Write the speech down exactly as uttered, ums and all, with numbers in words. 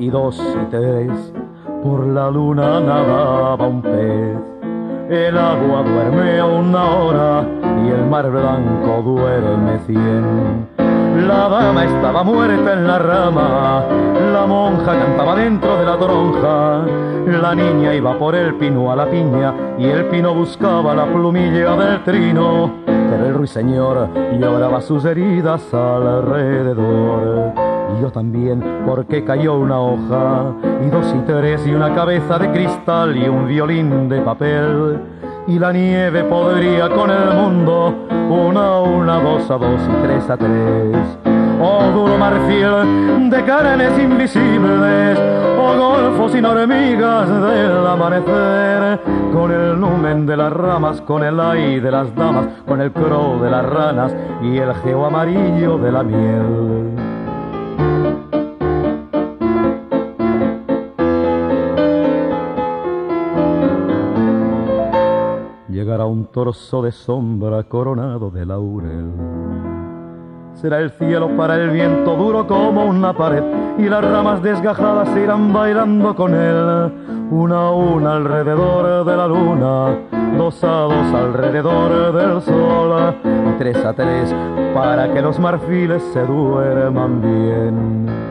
y dos y tres, por la luna nadaba un pez. El agua duerme una hora y el mar blanco duerme cien. La dama estaba muerta en la rama, la monja cantaba dentro de la toronja, la niña iba por el pino a la piña y el pino buscaba la plumilla del trino, pero el ruiseñor lloraba sus heridas alrededor. Y yo también, porque cayó una hoja, y dos y tres, y una cabeza de cristal, y un violín de papel, y la nieve podría con el mundo, una a una, dos a dos y tres a tres. Oh duro marfil de carnes invisibles, oh golfo sin hormigas del amanecer, con el numen de las ramas, con el ay de las damas, con el crow de las ranas y el geo amarillo de la miel. Llegará un torso de sombra coronado de laurel. Será el cielo para el viento duro como una pared, y las ramas desgajadas se irán bailando con él, una a una alrededor de la luna, dos a dos alrededor del sol, y tres a tres para que los marfiles se duerman bien.